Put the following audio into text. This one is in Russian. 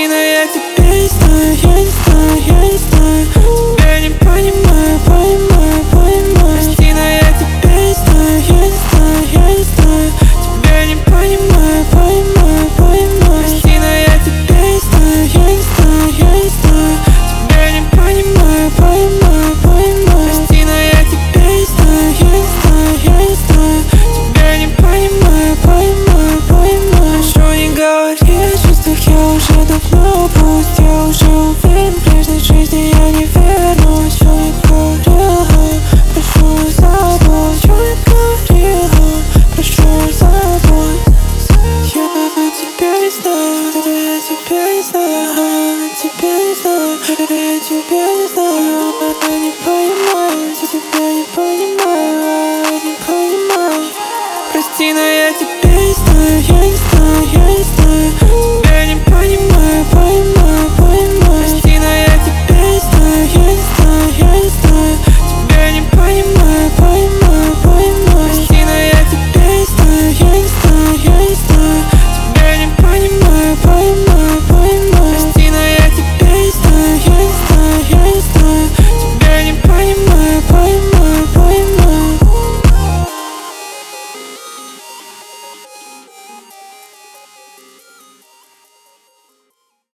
Кристина, я тебя не знаю, я не знаю, я не знаю. Тебя не понимаю, понимаю, понимаю. Кристина, я тебя не знаю, я не знаю, я не знаю. Тебя не понимаю, понимаю, понимаю. Кристина, я тебя не знаю, я не знаю, я не знаю. Тебя не понимаю, понимаю, понимаю. Кристина, я тебя не знаю, я не знаю, я не знаю. Тебя не понимаю, понимаю, понимаю. Что не говори о чувствах, я уже давно опустил. Я уже уверен, в прежней жизни я не вернусь. Что не говорила, прошу забудь. Что не говорила, прошу забудь. Я давно тебя не знаю, я тебя не знаю, тебя не знаю, я тебя не знаю, она не понимает.